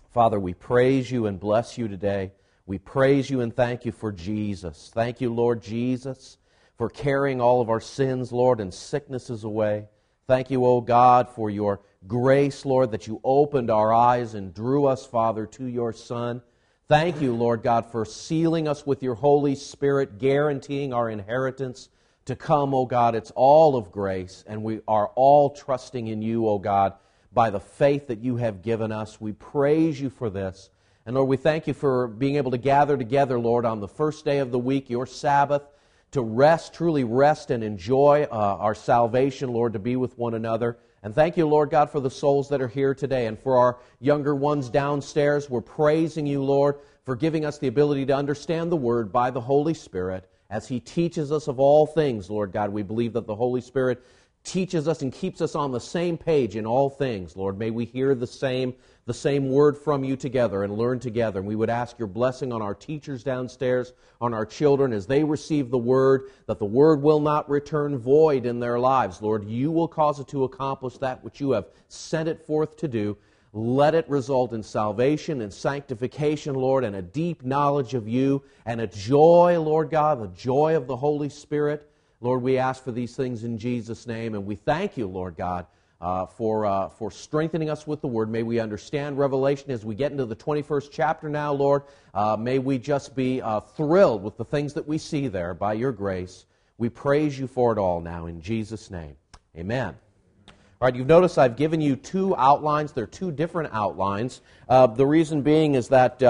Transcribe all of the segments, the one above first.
Father, we praise you and bless you today. We praise you and thank you for Jesus. Thank you, Lord Jesus, for carrying all of our sins, Lord, and sicknesses away. Thank you, O God, for your grace, Lord, that you opened our eyes and drew us, Father, to your Son. Thank you, Lord God, for sealing us with your Holy Spirit, guaranteeing our inheritance to come, O God. It's all of grace, and we are all trusting in you, O God, by the faith that you have given us. We praise you for this. And Lord, we thank you for being able to gather together, Lord, on the first day of the week, your Sabbath, to rest, truly rest and enjoy our salvation, Lord, to be with one another. And thank you, Lord God, for the souls that are here today. And for our younger ones downstairs, we're praising you, Lord, for giving us the ability to understand the Word by the Holy Spirit as He teaches us of all things, Lord God. We believe that the Holy Spirit teaches us and keeps us on the same page in all things, Lord. May we hear the same word from you together and learn together. And we would ask your blessing on our teachers downstairs, on our children, as they receive the word, that the word will not return void in their lives, Lord. You will cause it to accomplish that which you have sent it forth to do. Let it result in salvation and sanctification, Lord, and a deep knowledge of you, and a joy, Lord God, the joy of the Holy Spirit. Lord, we ask for these things in Jesus' name, and we thank you, Lord God, for strengthening us with the Word. May we understand Revelation as we get into the 21st chapter now, Lord. May we just be thrilled with the things that we see there by your grace. We praise you for it all now in Jesus' name. Amen. All right, you've noticed I've given you two outlines. They're two different outlines. The reason being is that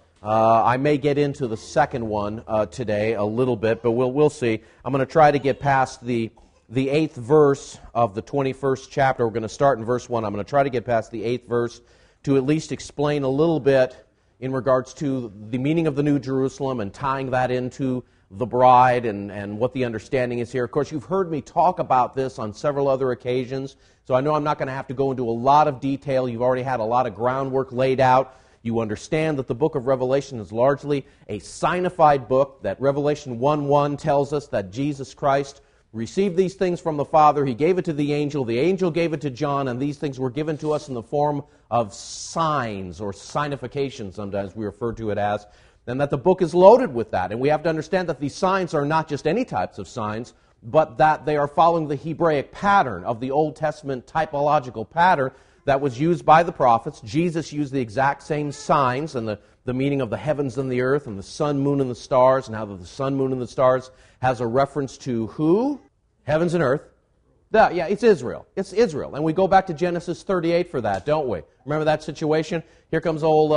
I may get into the second one today a little bit, but we'll see. I'm going to try to get past the 8th verse of the 21st chapter. We're going to start in verse 1. I'm going to try to get past the 8th verse to at least explain a little bit in regards to the meaning of the New Jerusalem and tying that into the bride and what the understanding is here. Of course, you've heard me talk about this on several other occasions, so I know I'm not going to have to go into a lot of detail. You've already had a lot of groundwork laid out. You understand that the book of Revelation is largely a signified book, that Revelation 1:1 tells us that Jesus Christ received these things from the Father. He gave it to the angel gave it to John, and these things were given to us in the form of signs, or signification sometimes we refer to it as, and that the book is loaded with that. And we have to understand that these signs are not just any types of signs, but that they are following the Hebraic pattern of the Old Testament typological pattern that was used by the prophets. Jesus used the exact same signs and the meaning of the heavens and the earth and the sun, moon, and the stars, and how the sun, moon, and the stars has a reference to who? Heavens and earth. It's Israel. It's Israel. And we go back to Genesis 38 for that, don't we? Remember that situation? Here comes old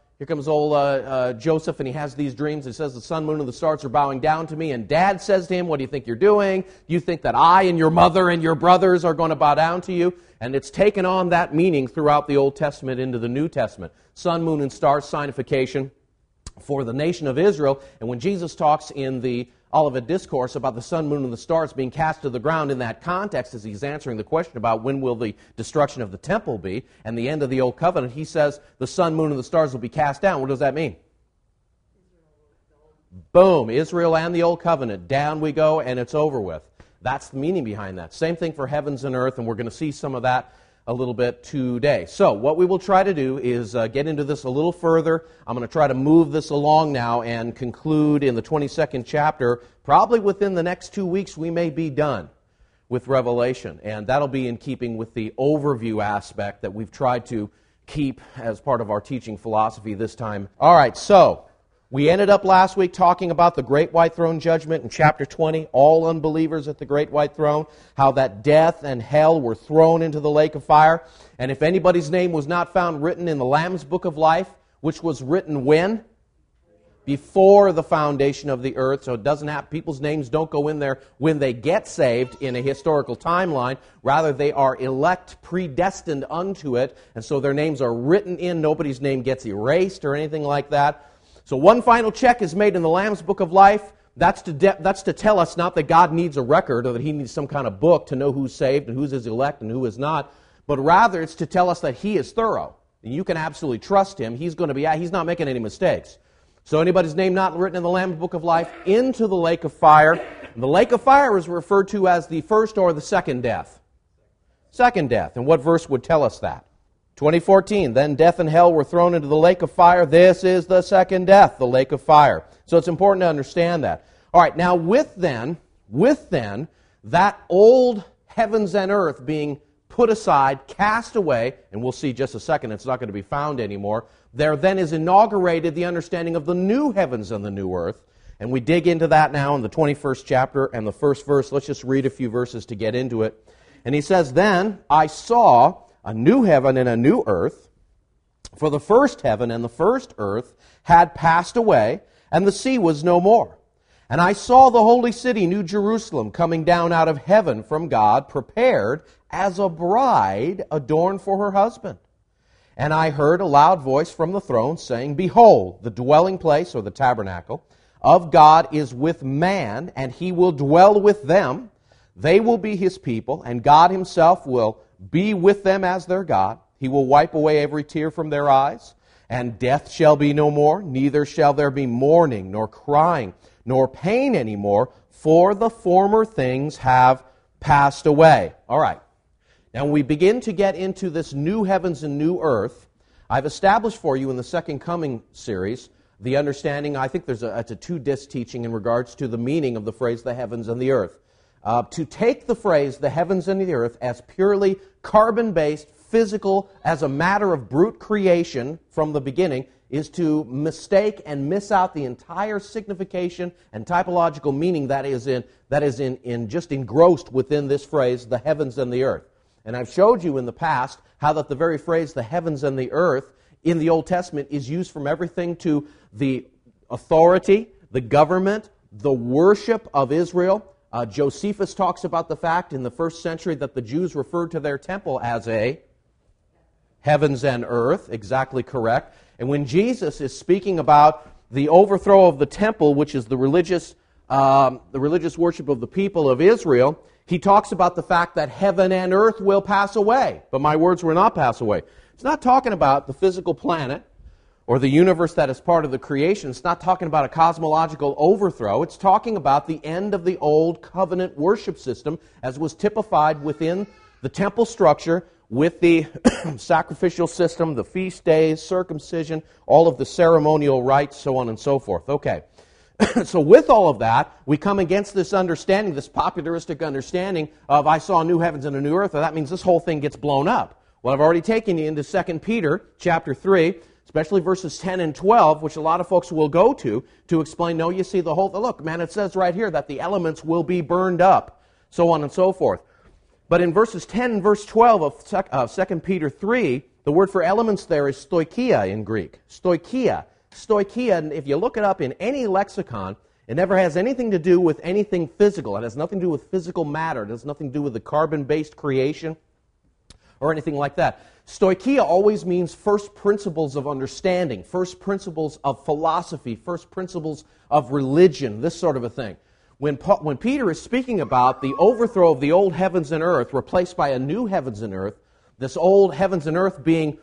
Joseph, and he has these dreams. It says the sun, moon, and the stars are bowing down to me. And Dad says to him, what do you think you're doing? Do you think that I and your mother and your brothers are going to bow down to you? And it's taken on that meaning throughout the Old Testament into the New Testament. Sun, moon, and stars, signification for the nation of Israel. And when Jesus talks in the Olivet Discourse about the sun, moon, and the stars being cast to the ground in that context, as he's answering the question about when will the destruction of the temple be and the end of the Old Covenant, he says the sun, moon, and the stars will be cast down. What does that mean? Boom, Israel and the Old Covenant. Down we go, and it's over with. That's the meaning behind that. Same thing for heavens and earth, and we're going to see some of that a little bit today. So what we will try to do is get into this a little further. I'm going to try to move this along now and conclude in the 22nd chapter. Probably within the next 2 weeks we may be done with Revelation, and that'll be in keeping with the overview aspect that we've tried to keep as part of our teaching philosophy this time. All right, so we ended up last week talking about the Great White Throne Judgment in chapter 20, all unbelievers at the Great White Throne, how that death and hell were thrown into the lake of fire. And if anybody's name was not found written in the Lamb's Book of Life, which was written when? Before the foundation of the earth. So it doesn't have, people's names don't go in there when they get saved in a historical timeline. Rather, they are elect, predestined unto it. And so their names are written in. Nobody's name gets erased or anything like that. So one final check is made in the Lamb's Book of Life. That's to tell us not that God needs a record or that He needs some kind of book to know who's saved and who's His elect and who is not, but rather it's to tell us that He is thorough. And you can absolutely trust Him. He's not making any mistakes. So anybody's name not written in the Lamb's Book of Life, into the lake of fire. And the lake of fire is referred to as the first or the second death. Second death. And what verse would tell us that? 20:14, then death and hell were thrown into the lake of fire. This is the second death, the lake of fire. So it's important to understand that. All right, now with that old heavens and earth being put aside, cast away, and we'll see just a second, it's not going to be found anymore, there then is inaugurated the understanding of the new heavens and the new earth. And we dig into that now in the 21st chapter and the first verse. Let's just read a few verses to get into it. And he says, then I saw a new heaven and a new earth, for the first heaven and the first earth had passed away, and the sea was no more. And I saw the holy city, New Jerusalem, coming down out of heaven from God, prepared as a bride adorned for her husband. And I heard a loud voice from the throne saying, behold, the dwelling place, or the tabernacle, of God is with man, and he will dwell with them. They will be his people, and God himself will be with them as their God. He will wipe away every tear from their eyes, and death shall be no more, neither shall there be mourning, nor crying, nor pain anymore, for the former things have passed away. All right. Now, when we begin to get into this new heavens and new earth, I've established for you in the Second Coming series the understanding, I think it's a two-disc teaching in regards to the meaning of the phrase the heavens and the earth. To take the phrase the heavens and the earth as purely carbon-based, physical, as a matter of brute creation from the beginning is to mistake and miss out the entire signification and typological meaning that is just engrossed within this phrase, the heavens and the earth. And I've showed you in the past how that the very phrase, the heavens and the earth, in the Old Testament is used from everything to the authority, the government, the worship of Israel. Josephus talks about the fact in the first century that the Jews referred to their temple as a heavens and earth, exactly correct. And when Jesus is speaking about the overthrow of the temple, which is the religious worship of the people of Israel, he talks about the fact that heaven and earth will pass away, but my words will not pass away. It's not talking about the physical planet or the universe that is part of the creation. It's not talking about a cosmological overthrow. It's talking about the end of the old covenant worship system as was typified within the temple structure with the sacrificial system, the feast days, circumcision, all of the ceremonial rites, so on and so forth. Okay. So with all of that, we come against this understanding, this popularistic understanding of I saw a new heavens and a new earth, and that means this whole thing gets blown up. Well, I've already taken you into 2 Peter chapter 3, especially verses 10 and 12, which a lot of folks will go to explain, no, you see the whole, look, man, it says right here that the elements will be burned up, so on and so forth. But in verses 10 and verse 12 of 2 Peter 3, the word for elements there is stoicheia in Greek. Stoicheia. Stoicheia, if you look it up in any lexicon, it never has anything to do with anything physical. It has nothing to do with physical matter. It has nothing to do with the carbon-based creation or anything like that. Stoicheia always means first principles of understanding, first principles of philosophy, first principles of religion, this sort of a thing. When Peter is speaking about the overthrow of the old heavens and earth replaced by a new heavens and earth, this old heavens and earth being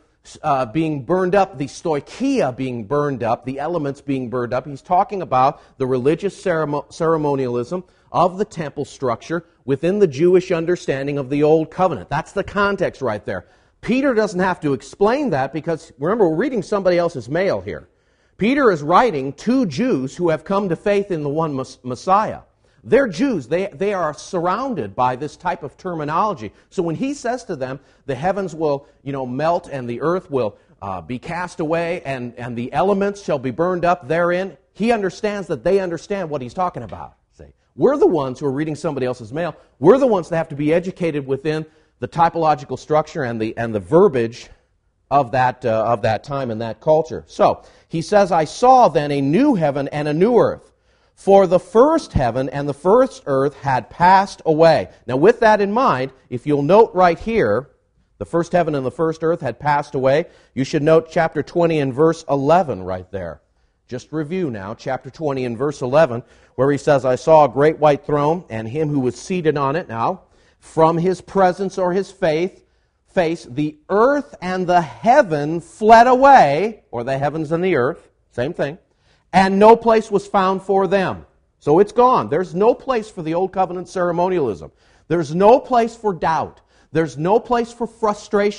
burned up, the stoicheia being burned up, the elements being burned up, he's talking about the religious ceremonialism of the temple structure within the Jewish understanding of the Old Covenant. That's the context right there. Peter doesn't have to explain that because, remember, we're reading somebody else's mail here. Peter is writing to Jews who have come to faith in the one Messiah. They're Jews. They are surrounded by this type of terminology. So when he says to them, the heavens will, melt and the earth will be cast away and the elements shall be burned up therein, he understands that they understand what he's talking about. See, we're the ones who are reading somebody else's mail. We're the ones that have to be educated within the typological structure and the verbiage of that time and that culture. So he says, I saw then a new heaven and a new earth. For the first heaven and the first earth had passed away. Now with that in mind, if you'll note right here, the first heaven and the first earth had passed away, you should note chapter 20 and verse 11 right there. Just review now, chapter 20 and verse 11, where he says, I saw a great white throne and him who was seated on it. Now, from his presence or his face, the earth and the heaven fled away, or the heavens and the earth, same thing, and no place was found for them. So it's gone. There's no place for the Old Covenant ceremonialism. There's no place for doubt. There's no place for frustration.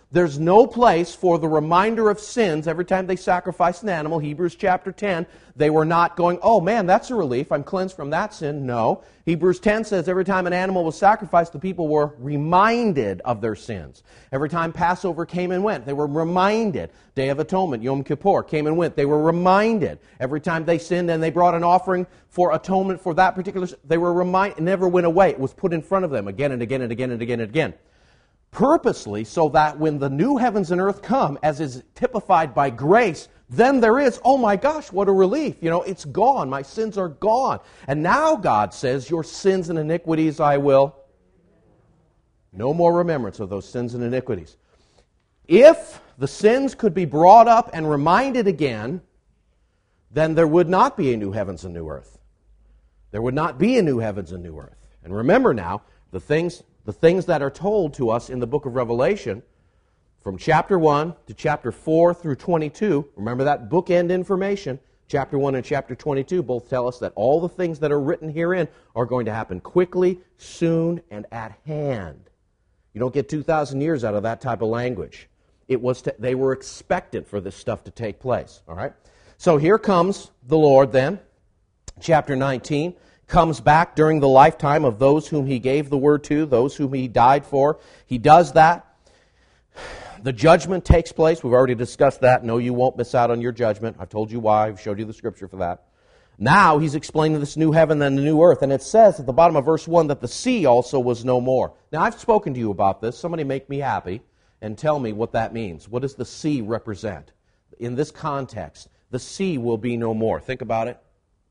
There's no place for the reminder of sins every time they sacrificed an animal. Hebrews chapter 10, they were not going, oh man, that's a relief, I'm cleansed from that sin. No. Hebrews 10 says every time an animal was sacrificed, the people were reminded of their sins. Every time Passover came and went, they were reminded. Day of Atonement, Yom Kippur, came and went, they were reminded. Every time they sinned and they brought an offering for atonement for that particular sin, they were reminded. It never went away. It was put in front of them again and again and again and again and again. Purposely, so that when the new heavens and earth come, as is typified by grace, then there is, oh my gosh, what a relief. It's gone. My sins are gone. And now God says, your sins and iniquities I will. No more remembrance of those sins and iniquities. If the sins could be brought up and reminded again, then there would not be a new heavens and new earth. There would not be a new heavens and new earth. And remember now, the things that are told to us in the book of Revelation, from chapter 1 to chapter 4 through 22, remember that bookend information, chapter 1 and chapter 22 both tell us that all the things that are written herein are going to happen quickly, soon, and at hand. You don't get 2,000 years out of that type of language. They were expectant for this stuff to take place. All right? So here comes the Lord then, chapter 19, comes back during the lifetime of those whom He gave the word to, those whom He died for. He does that. The judgment takes place. We've already discussed that. No, you won't miss out on your judgment. I've told you why. I've showed you the scripture for that. Now He's explaining this new heaven and the new earth. And it says at the bottom of verse 1 that the sea also was no more. Now I've spoken to you about this. Somebody make me happy and tell me what that means. What does the sea represent? In this context, the sea will be no more. Think about it.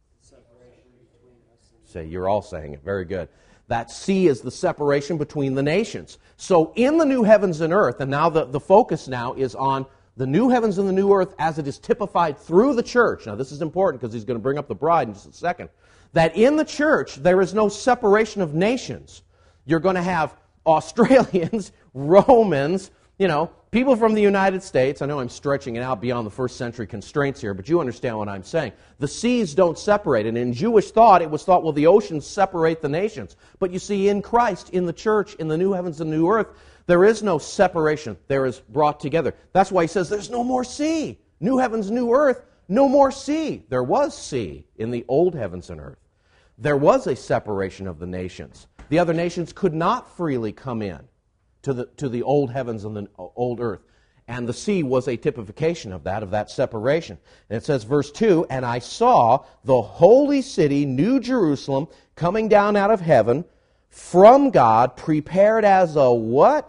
Say, you're all saying it. Very good. That sea is the separation between the nations. So in the new heavens and earth, and now the focus now is on the new heavens and the new earth as it is typified through the church. Now this is important because he's going to bring up the bride in just a second. That in the church there is no separation of nations. You're going to have Australians, Romans, people from the United States. I know I'm stretching it out beyond the first century constraints here, but you understand what I'm saying. The seas don't separate. And in Jewish thought, it was thought, well, the oceans separate the nations. But you see, in Christ, in the church, in the new heavens and new earth, there is no separation. There is brought together. That's why he says there's no more sea. New heavens, new earth, no more sea. There was sea in the old heavens and earth. There was a separation of the nations. The other nations could not freely come in to the old heavens and the old earth. And the sea was a typification of that separation. And it says, verse 2, and I saw the holy city, New Jerusalem, coming down out of heaven from God, prepared as a what?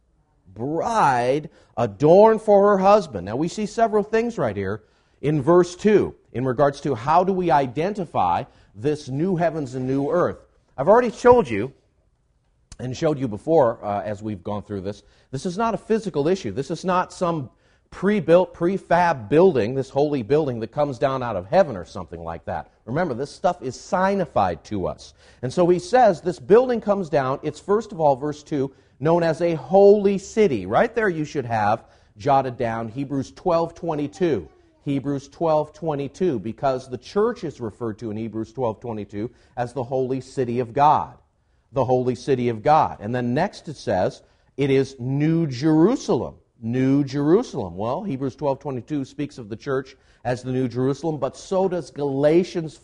Bride, adorned for her husband. Now we see several things right here in verse 2 in regards to how do we identify this new heavens and new earth. I've already told you and showed you before as we've gone through this, this is not a physical issue. This is not some pre-built, prefab building, this holy building that comes down out of heaven or something like that. Remember, this stuff is signified to us. And so he says this building comes down. It's first of all, verse 2, known as a holy city. Right there you should have jotted down Hebrews 12:22. Hebrews 12:22, because the church is referred to in Hebrews 12:22 as the holy city of God. The holy city of God. And then next it says, it is New Jerusalem. New Jerusalem. Well, Hebrews 12:22 speaks of the church as the New Jerusalem, but so does Galatians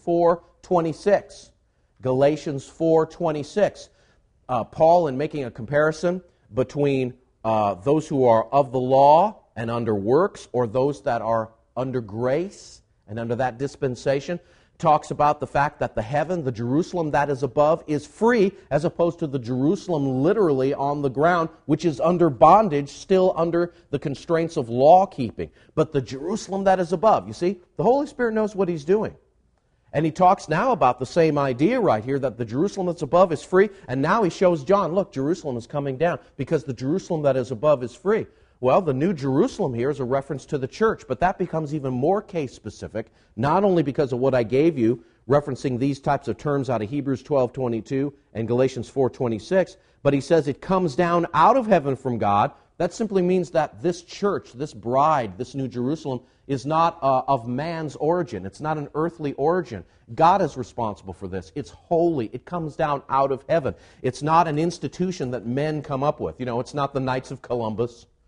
4:26. Galatians 4:26. Paul, in making a comparison between those who are of the law and under works, or those that are under grace and under that dispensation, talks about the fact that the heaven, the Jerusalem that is above, is free, as opposed to the Jerusalem literally on the ground, which is under bondage, still under the constraints of law keeping. But the Jerusalem that is above, you see, the Holy Spirit knows what He's doing. And he talks now about the same idea right here, that the Jerusalem that's above is free, and now he shows John, look, Jerusalem is coming down, because the Jerusalem that is above is free. Well, the New Jerusalem here is a reference to the church, but that becomes even more case-specific, not only because of what I gave you, referencing these types of terms out of Hebrews 12:22 and Galatians 4:26, but he says it comes down out of heaven from God. That simply means that this church, this bride, this New Jerusalem, is not of man's origin. It's not an earthly origin. God is responsible for this. It's holy. It comes down out of heaven. It's not an institution that men come up with. You know, it's not the Knights of Columbus.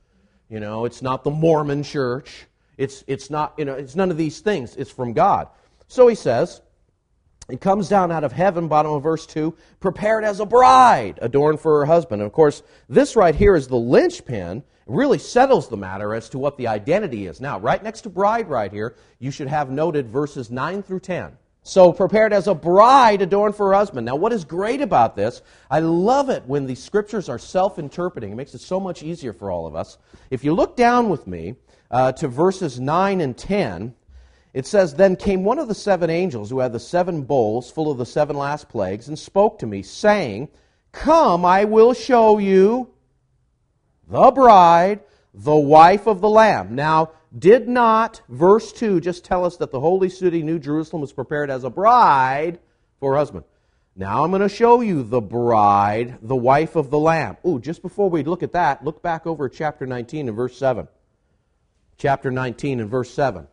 It's not the Mormon church. It's not, it's none of these things. It's from God. So he says, it comes down out of heaven, bottom of verse 2, prepared as a bride, adorned for her husband. And of course, this right here is the linchpin. It really settles the matter as to what the identity is. Now, right next to bride right here, you should have noted verses 9 through 10. So, prepared as a bride adorned for her husband. Now, what is great about this, I love it when the Scriptures are self-interpreting. It makes it so much easier for all of us. If you look down with me to verses 9 and 10, it says, Then came one of the 7 angels who had the 7 bowls full of the 7 last plagues and spoke to me, saying, Come, I will show you the bride, the wife of the Lamb. Now, did not verse 2 just tell us that the holy city, New Jerusalem, was prepared as a bride for her husband? Now I'm going to show you the bride, the wife of the Lamb. Ooh, just before we look at that, look back over at chapter 19 and verse 7. Chapter 19 and verse 7.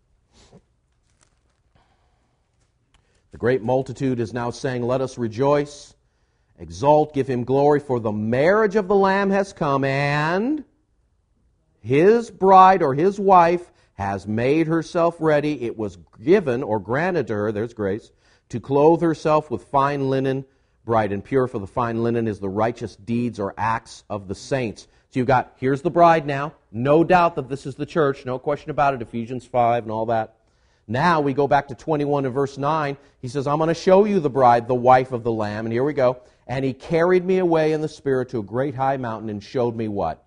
The great multitude is now saying, Let us rejoice, exult, give him glory, for the marriage of the Lamb has come, and his bride or his wife has made herself ready. It was given or granted to her, there's grace, to clothe herself with fine linen, bright and pure, for the fine linen is the righteous deeds or acts of the saints. So you've got, here's the bride now. No doubt that this is the church, no question about it, Ephesians 5 and all that. Now we go back to 21 and verse 9. He says, I'm going to show you the bride, the wife of the Lamb. And here we go. And he carried me away in the Spirit to a great high mountain and showed me what?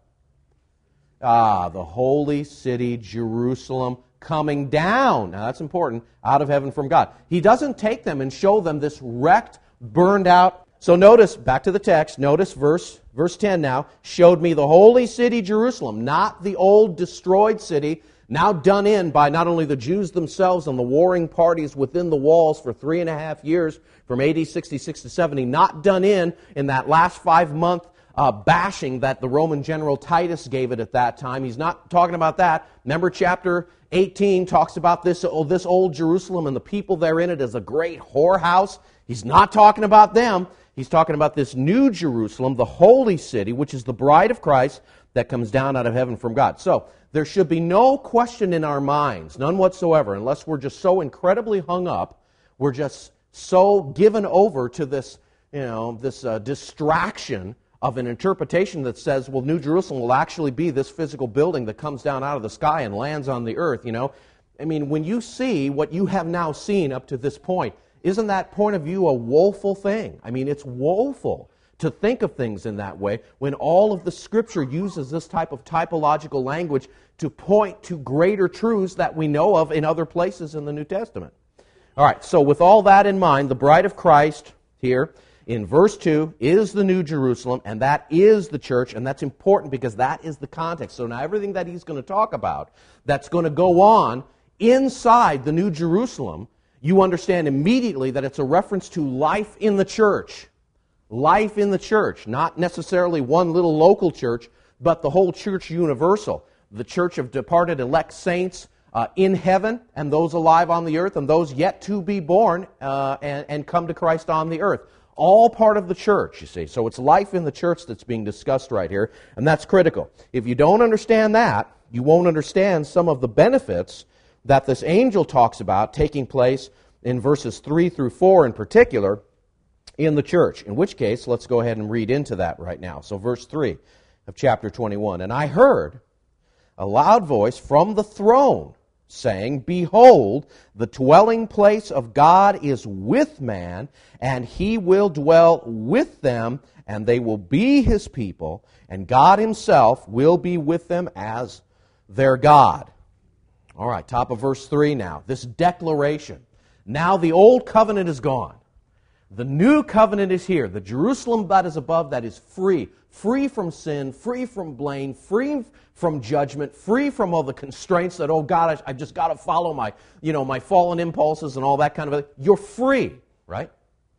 The holy city, Jerusalem, coming down. Now that's important, out of heaven from God. He doesn't take them and show them this wrecked, burned out. So notice, back to the text, notice verse 10 now, showed me the holy city, Jerusalem, not the old destroyed city, now done in by not only the Jews themselves and the warring parties within the walls for 3.5 years, from AD 66 to 70, not done in that last 5-month bashing that the Roman general Titus gave it at that time. He's not talking about that. Remember chapter 18 talks about this old Jerusalem and the people therein it as a great whorehouse. He's not talking about them. He's talking about this new Jerusalem, the holy city, which is the bride of Christ that comes down out of heaven from God. So there should be no question in our minds, none whatsoever, unless we're just so incredibly hung up, we're just so given over to this, this distraction of an interpretation that says, well, New Jerusalem will actually be this physical building that comes down out of the sky and lands on the earth, I mean, when you see what you have now seen up to this point, isn't that point of view a woeful thing? I mean, it's woeful to think of things in that way when all of the Scripture uses this type of typological language to point to greater truths that we know of in other places in the New Testament. All right, so with all that in mind, the bride of Christ here in verse 2 is the New Jerusalem, and that is the church, and that's important because that is the context. So now everything that he's going to talk about that's going to go on inside the New Jerusalem, you understand immediately that it's a reference to life in the church. Life in the church, not necessarily one little local church, but the whole church universal. The church of departed elect saints in heaven, and those alive on the earth, and those yet to be born and come to Christ on the earth. All part of the church, you see. So it's life in the church that's being discussed right here, and that's critical. If you don't understand that, you won't understand some of the benefits that this angel talks about taking place in verses 3 through 4 in particular in the church. In which case, let's go ahead and read into that right now. So verse 3 of chapter 21. And I heard a loud voice from the throne saying, Behold, the dwelling place of God is with man, and he will dwell with them, and they will be his people, and God himself will be with them as their God. All right, top of verse 3 now. This declaration. Now the old covenant is gone. The new covenant is here. The Jerusalem that is above, that is free. Free from sin, free from blame, free from judgment, free from all the constraints that, oh God, I've just got to follow my fallen impulses and all that kind of thing. You're free, right?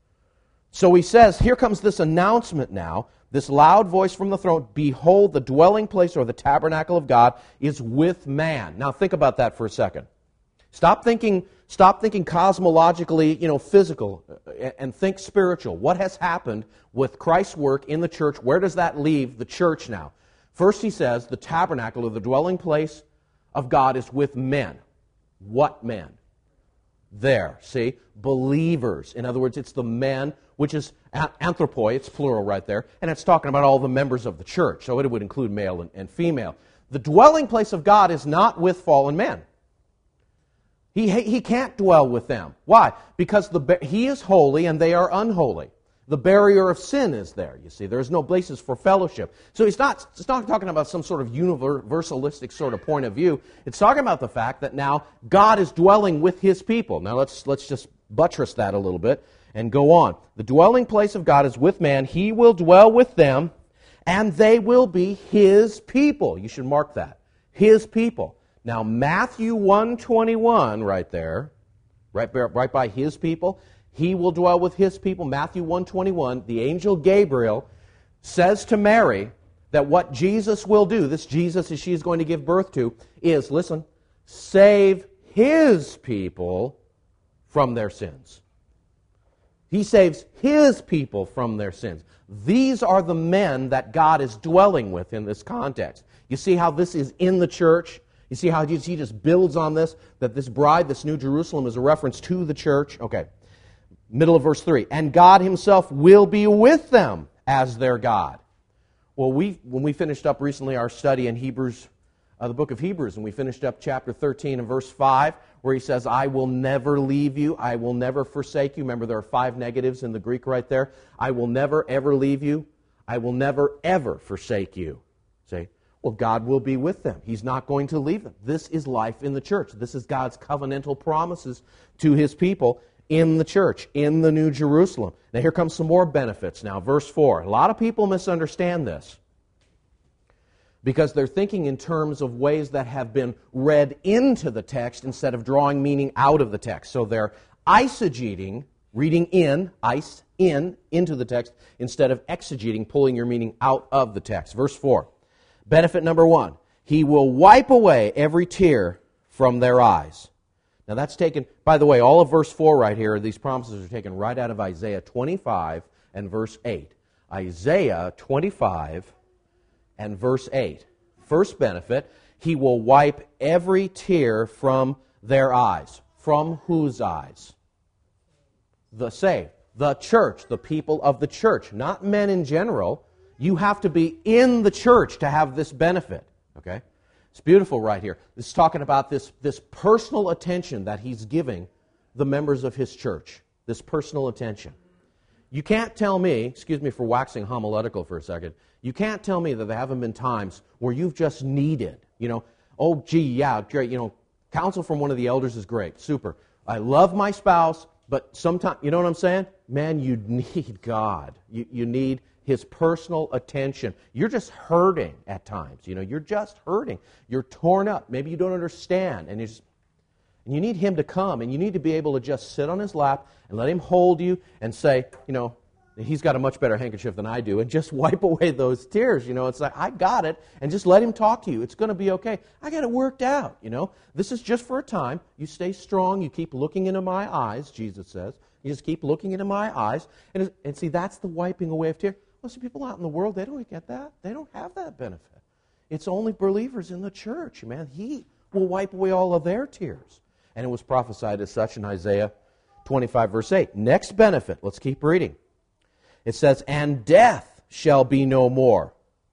So he says, here comes this announcement now, this loud voice from the throne, Behold, the dwelling place or the tabernacle of God is with man. Now think about that for a second. Stop thinking cosmologically, physical, and think spiritual. What has happened with Christ's work in the church? Where does that leave the church now? First he says the tabernacle, or the dwelling place of God, is with men. What men? There, see? Believers. In other words, it's the men, which is anthropoi, it's plural right there, and it's talking about all the members of the church, so it would include male and female. The dwelling place of God is not with fallen men. He can't dwell with them. Why? Because He is holy and they are unholy. The barrier of sin is there, you see. There's no basis for fellowship. So it's not talking about some sort of universalistic sort of point of view. It's talking about the fact that now God is dwelling with His people. Now let's just buttress that a little bit and go on. The dwelling place of God is with man. He will dwell with them, and they will be His people. You should mark that. His people. Now Matthew 1:21 right there, right by His people, He will dwell with His people. Matthew 1:21, the angel Gabriel says to Mary that what Jesus will do, this Jesus that she is going to give birth to, is, listen, save His people from their sins. He saves His people from their sins. These are the men that God is dwelling with in this context. You see how this is in the church? You see how He just builds on this, that this bride, this New Jerusalem, is a reference to the church? Okay. Middle of verse 3. And God Himself will be with them as their God. Well, when we finished up recently our study in Hebrews, the book of Hebrews, and we finished up chapter 13 and verse 5, where he says, I will never leave you, I will never forsake you. Remember, there are 5 negatives in the Greek right there. I will never, ever leave you. I will never, ever forsake you. See? Well, God will be with them. He's not going to leave them. This is life in the church. This is God's covenantal promises to His people in the church, in the New Jerusalem. Now here comes some more benefits now. Verse 4. A lot of people misunderstand this because they're thinking in terms of ways that have been read into the text instead of drawing meaning out of the text. So they're eisegeting, reading into the text, instead of exegeting, pulling your meaning out of the text. Verse 4. Benefit number 1. He will wipe away every tear from their eyes. Now that's taken, by the way, all of verse 4 right here, these promises are taken right out of Isaiah 25 and verse 8. Isaiah 25 and verse 8. First benefit, He will wipe every tear from their eyes. From whose eyes? The saved. The church, the people of the church, not men in general. You have to be in the church to have this benefit, okay? It's beautiful right here. This is talking about this personal attention that He's giving the members of His church. This personal attention. You can't tell me, excuse me for waxing homiletical for a second, you can't tell me that there haven't been times where you've just needed, oh gee, yeah, great, counsel from one of the elders is great, super. I love my spouse, but sometimes, you know what I'm saying? Man, you need God. You need His personal attention. You're just hurting at times. You're just hurting. You're torn up. Maybe you don't understand. And you need Him to come, and you need to be able to just sit on His lap and let Him hold you and say, He's got a much better handkerchief than I do, and just wipe away those tears. It's like, I got it, and just let Him talk to you. It's going to be okay. I got it worked out, This is just for a time. You stay strong. You keep looking into my eyes, Jesus says. You just keep looking into my eyes. And see, that's the wiping away of tears. Well, see, people out in the world, they don't get that. They don't have that benefit. It's only believers in the church, man. He will wipe away all of their tears. And it was prophesied as such in Isaiah 25, verse 8. Next benefit, let's keep reading. It says, and death shall be no more.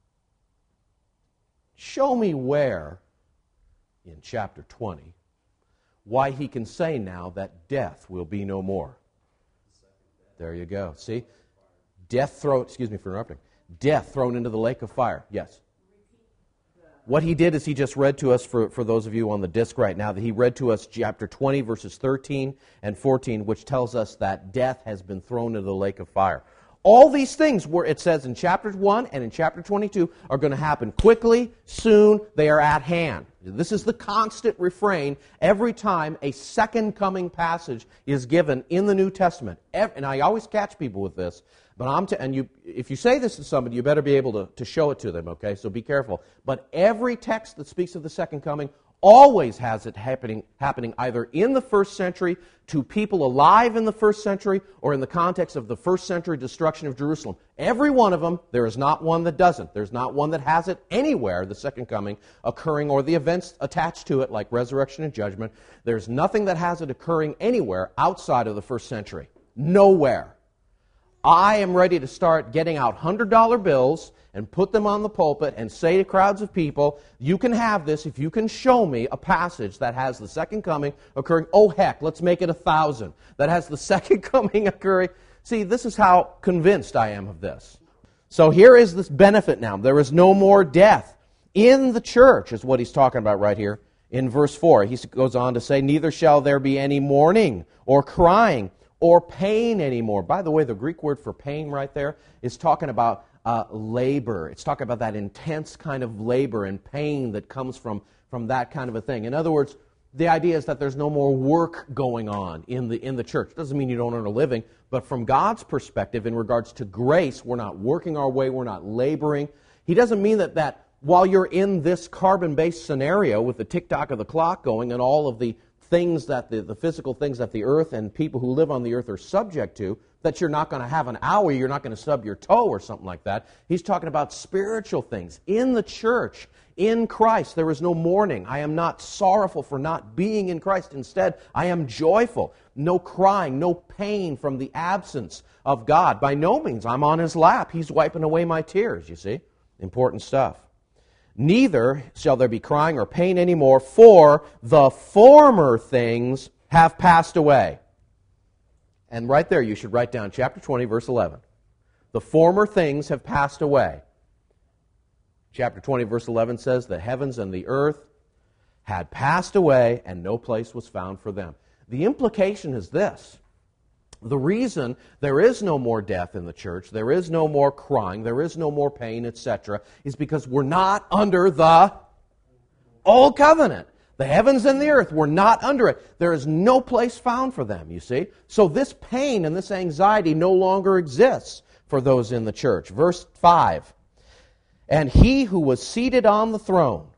Show me where, in chapter 20, why he can say now that death will be no more. There you go. See? Death thrown, excuse me for interrupting. Death thrown into the lake of fire. Yes. What he did is he just read to us, for those of you on the disc right now, that he read to us chapter 20, verses 13 and 14, which tells us that death has been thrown into the lake of fire. All these things, where it says in chapter 1 and in chapter 22, are going to happen quickly, soon, they are at hand. This is the constant refrain every time a second coming passage is given in the New Testament. And I always catch people with this, but if you say this to somebody, you better be able to show it to them, okay? So be careful. But every text that speaks of the second coming always has it happening either in the first century to people alive in the first century or in the context of the first century destruction of Jerusalem. Every one of them, there is not one that doesn't. There's not one that has it anywhere, the second coming, occurring, or the events attached to it, like resurrection and judgment. There's nothing that has it occurring anywhere outside of the first century. Nowhere. I am ready to start getting out $100 bills and put them on the pulpit and say to crowds of people, you can have this if you can show me a passage that has the second coming occurring. Oh, heck, let's make it 1,000. That has the second coming occurring. See, this is how convinced I am of this. So here is this benefit now. There is no more death in the church, is what he's talking about right here in verse 4. He goes on to say, neither shall there be any mourning or crying or pain anymore. By the way, the Greek word for pain right there is talking about labor. It's talking about that intense kind of labor and pain that comes from that kind of a thing. In other words, the idea is that there's no more work going on in the church. It doesn't mean you don't earn a living, but from God's perspective, in regards to grace, we're not working our way, we're not laboring. He doesn't mean that while you're in this carbon-based scenario with the tick-tock of the clock going and all of the things that the physical things that the earth and people who live on the earth are subject to, that you're not going to have an hour, you're not going to stub your toe or something like that. He's talking about spiritual things. In the church, in Christ, there is no mourning. I am not sorrowful for not being in Christ. Instead, I am joyful. No crying, no pain from the absence of God. By no means. I'm on His lap. He's wiping away my tears, you see. Important stuff. Neither shall there be crying or pain anymore, for the former things have passed away. And right there you should write down chapter 20, verse 11. The former things have passed away. Chapter 20, verse 11 says, the heavens and the earth had passed away, and no place was found for them. The implication is this. The reason there is no more death in the church, there is no more crying, there is no more pain, etc., is because we're not under the old covenant. The heavens and the earth, we're not under it. There is no place found for them, you see. So this pain and this anxiety no longer exists for those in the church. Verse 5, and He who was seated on the throne.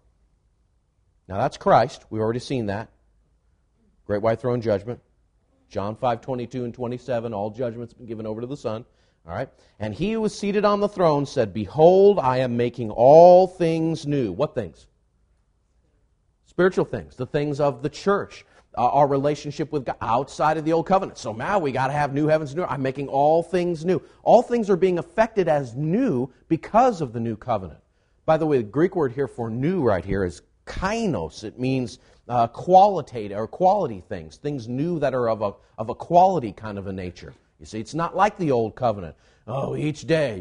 Now that's Christ. We've already seen that. Great white throne judgment. John 5:22 and 27, all judgment's been given over to the Son. All right? And He who was seated on the throne said, behold, I am making all things new. What things? Spiritual things, the things of the church, our relationship with God outside of the old covenant. So now we got to have new heavens and new earth. I'm making all things new. All things are being affected as new because of the new covenant. By the way, the Greek word here for new right here is kainos. It means qualitative or quality things new that are of a quality kind of a nature. You see, it's not like the old covenant. Oh, each day,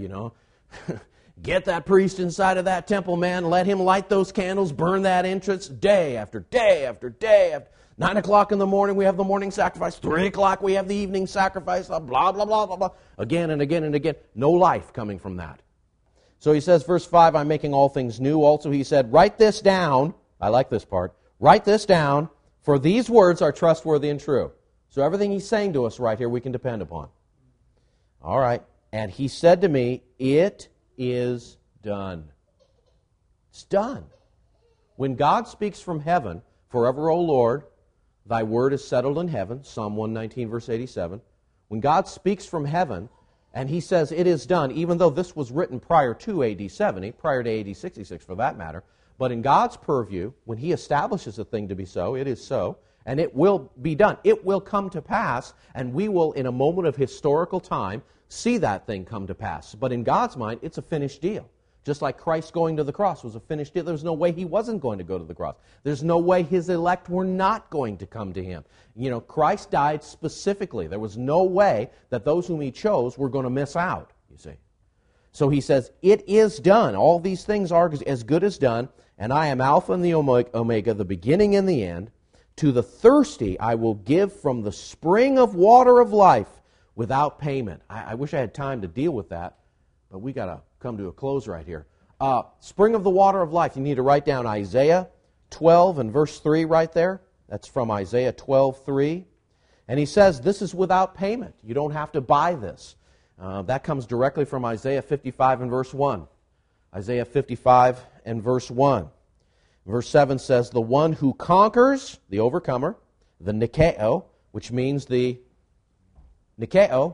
get that priest inside of that temple, man. Let him light those candles, burn that entrance day after day after day. 9 o'clock in the morning, we have the morning sacrifice. 3 o'clock, we have the evening sacrifice. Blah, blah, blah, blah, blah. Again and again and again. No life coming from that. So he says, verse 5, I'm making all things new. Also he said, write this down. I like this part. Write this down, for these words are trustworthy and true. So everything he's saying to us right here, we can depend upon. All right. And he said to me, it is done. It's done. When God speaks from heaven, forever, O Lord, thy word is settled in heaven, Psalm 119, verse 87. When God speaks from heaven, and he says it is done, even though this was written prior to AD 70, prior to AD 66 for that matter, but in God's purview, when He establishes a thing to be so, it is so, and it will be done. It will come to pass, and we will, in a moment of historical time, see that thing come to pass. But in God's mind, it's a finished deal. Just like Christ going to the cross was a finished deal. There's no way He wasn't going to go to the cross. There's no way His elect were not going to come to Him. Christ died specifically. There was no way that those whom He chose were going to miss out, you see. So He says, it is done. All these things are as good as done, and I am Alpha and the Omega, the beginning and the end. To the thirsty I will give from the spring of water of life without payment. I wish I had time to deal with that, but we got to come to a close right here. Spring of the water of life. You need to write down Isaiah 12 and verse 3 right there. That's from Isaiah 12:3. And he says this is without payment. You don't have to buy this. That comes directly from Isaiah 55 and verse 1. Isaiah 55 and verse 1. Verse 7 says, the one who conquers, the overcomer, the Nikeo, which means the Nikeo,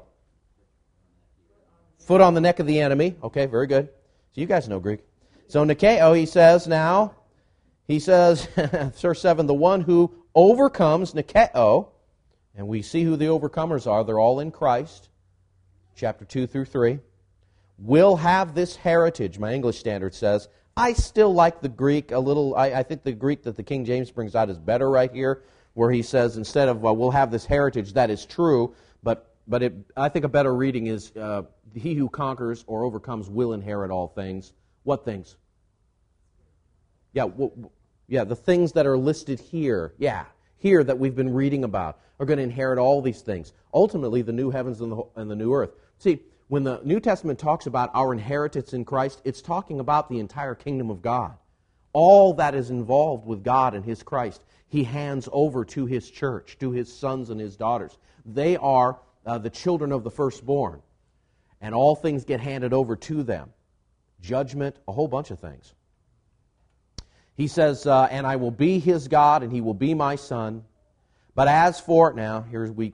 foot on the neck of the enemy. Okay, very good. So you guys know Greek. So Nikeo, he says, verse 7, the one who overcomes, Nikeo, and we see who the overcomers are. They're all in Christ, chapter 2 through 3, will have this heritage. My English Standard says, I still like the Greek a little. I think the Greek that the King James brings out is better right here, where he says instead of, we'll have this heritage, that is true, but I think a better reading is, he who conquers or overcomes will inherit all things. What things? Yeah, the things that are listed here. Yeah, here that we've been reading about are going to inherit all these things. Ultimately, the new heavens and the new earth. See, when the New Testament talks about our inheritance in Christ, it's talking about the entire kingdom of God. All that is involved with God and His Christ, He hands over to His church, to His sons and His daughters. They are the children of the firstborn, and all things get handed over to them. Judgment, a whole bunch of things. He says, and I will be his God, and he will be my son. But as for, now,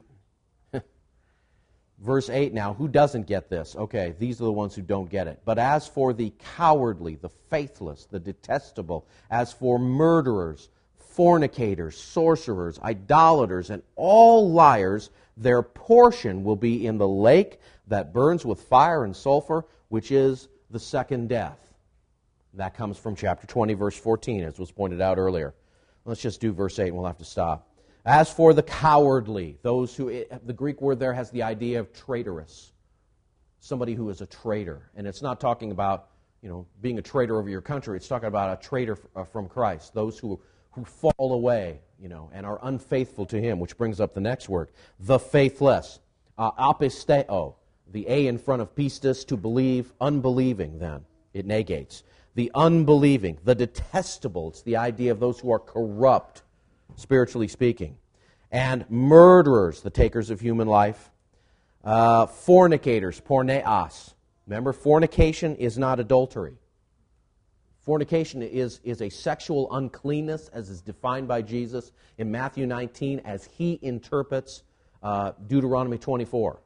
verse 8 now, who doesn't get this? Okay, these are the ones who don't get it. But as for the cowardly, the faithless, the detestable, as for murderers, fornicators, sorcerers, idolaters, and all liars, their portion will be in the lake that burns with fire and sulfur, which is the second death. That comes from chapter 20, verse 14, as was pointed out earlier. Let's just do verse 8 and we'll have to stop. As for the cowardly, those who, the Greek word there has the idea of traitorous. Somebody who is a traitor. And it's not talking about, being a traitor over your country. It's talking about a traitor from Christ. Those who fall away, and are unfaithful to Him, which brings up the next word. The faithless. Apisteo. The A in front of pistis, to believe, unbelieving then. It negates. The unbelieving, the detestable, it's the idea of those who are corrupt, spiritually speaking. And murderers, the takers of human life. Fornicators, porneas. Remember, fornication is not adultery. Fornication is a sexual uncleanness as is defined by Jesus in Matthew 19 as He interprets Deuteronomy 24.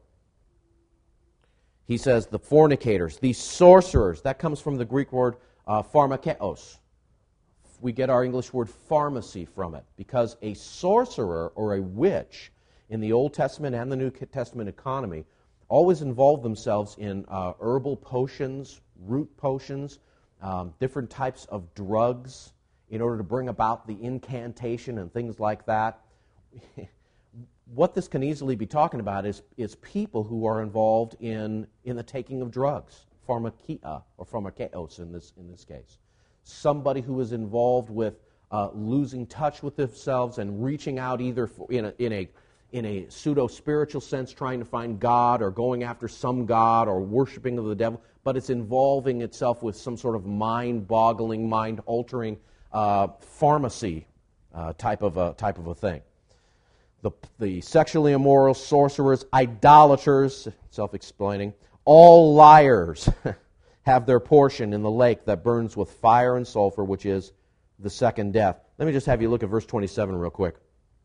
He says the fornicators, the sorcerers, that comes from the Greek word pharmakeos. We get our English word pharmacy from it, because a sorcerer or a witch in the Old Testament and the New Testament economy always involved themselves in herbal potions, root potions, different types of drugs in order to bring about the incantation and things like that. What this can easily be talking about is people who are involved in the taking of drugs, pharmakia or pharmakeos in this case. Somebody who is involved with losing touch with themselves and reaching out either in a pseudo-spiritual sense, trying to find God or going after some God or worshiping of the devil, but it's involving itself with some sort of mind-boggling, mind-altering pharmacy type of a thing. The sexually immoral, sorcerers, idolaters, self-explaining, all liars have their portion in the lake that burns with fire and sulfur, which is the second death. Let me just have you look at verse 27 real quick.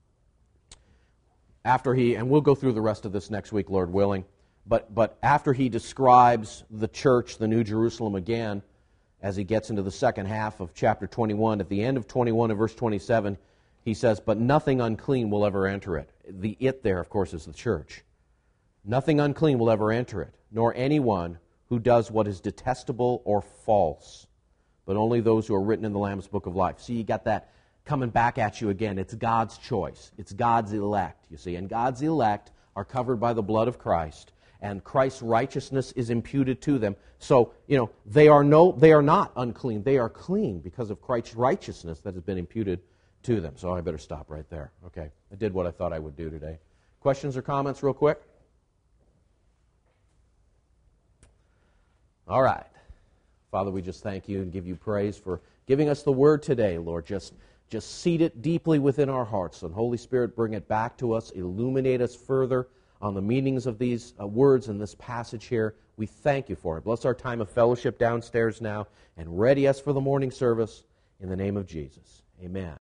And we'll go through the rest of this next week, Lord willing, but after he describes the church, the New Jerusalem again, as he gets into the second half of chapter 21, at the end of 21 and verse 27, he says, but nothing unclean will ever enter it. The it there, of course, is the church. Nothing unclean will ever enter it, nor anyone who does what is detestable or false, but only those who are written in the Lamb's Book of Life. See, you got that coming back at you again. It's God's choice. It's God's elect, you see. And God's elect are covered by the blood of Christ, and Christ's righteousness is imputed to them. So, they are not unclean. They are clean because of Christ's righteousness that has been imputed to them. So I better stop right there. Okay, I did what I thought I would do today. Questions or comments real quick? All right. Father, we just thank you and give you praise for giving us the word today, Lord. Just seed it deeply within our hearts. And Holy Spirit, bring it back to us. Illuminate us further on the meanings of these words in this passage here. We thank you for it. Bless our time of fellowship downstairs now and ready us for the morning service. in the name of Jesus. Amen.